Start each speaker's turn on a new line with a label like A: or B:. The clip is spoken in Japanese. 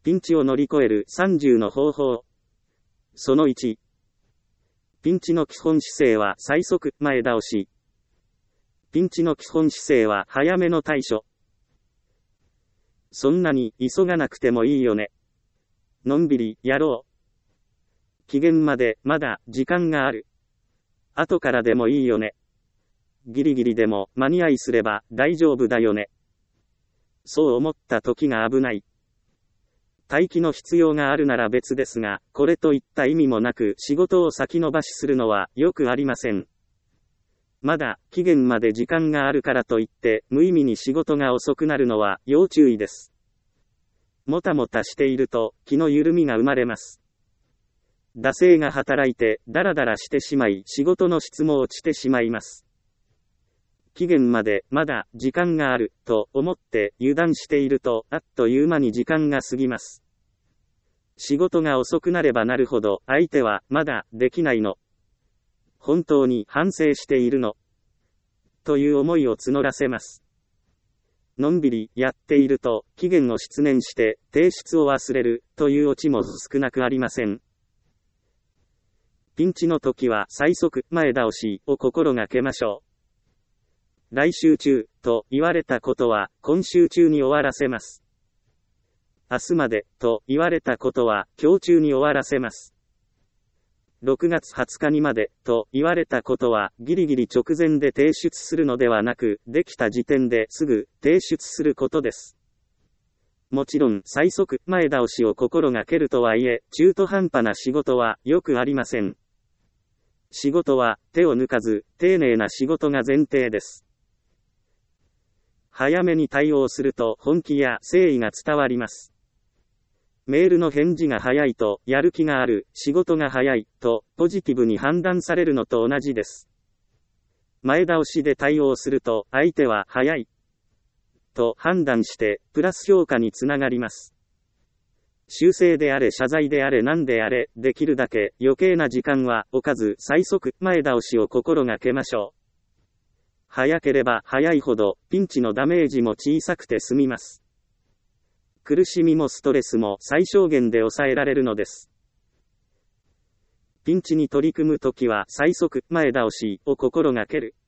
A: ピンチを乗り越える30の方法。その1。ピンチの基本姿勢は最速前倒し。ピンチの基本姿勢は早めの対処。そんなに急がなくてもいいよね。のんびりやろう。期限までまだ時間がある。後からでもいいよね。ギリギリでも間に合いすれば大丈夫だよね。そう思った時が危ない。待機の必要があるなら別ですが、これといった意味もなく仕事を先延ばしするのはよくありません。まだ期限まで時間があるからといって無意味に仕事が遅くなるのは要注意です。もたもたしていると気の緩みが生まれます。惰性が働いてダラダラしてしまい仕事の質も落ちてしまいます。期限までまだ時間があると思って油断しているとあっという間に時間が過ぎます。仕事が遅くなればなるほど相手はまだできないの。本当に反省しているのという思いを募らせます。のんびりやっていると期限を失念して提出を忘れるというオチも少なくありません。ピンチの時は最速前倒しを心がけましょう。来週中と言われたことは今週中に終わらせます。明日までと言われたことは今日中に終わらせます。6月20日にまでと言われたことはギリギリ直前で提出するのではなく、できた時点ですぐ提出することです。もちろん最速前倒しを心がけるとはいえ、中途半端な仕事はよくありません。仕事は手を抜かず丁寧な仕事が前提です。早めに対応すると本気や誠意が伝わります。メールの返事が早いとやる気がある、仕事が早いとポジティブに判断されるのと同じです。前倒しで対応すると相手は早いと判断してプラス評価につながります。修正であれ謝罪であれ何であれ、できるだけ余計な時間は置かず最速前倒しを心がけましょう。早ければ早いほどピンチのダメージも小さくて済みます。苦しみもストレスも最小限で抑えられるのです。ピンチに取り組むときは最速前倒しを心がける。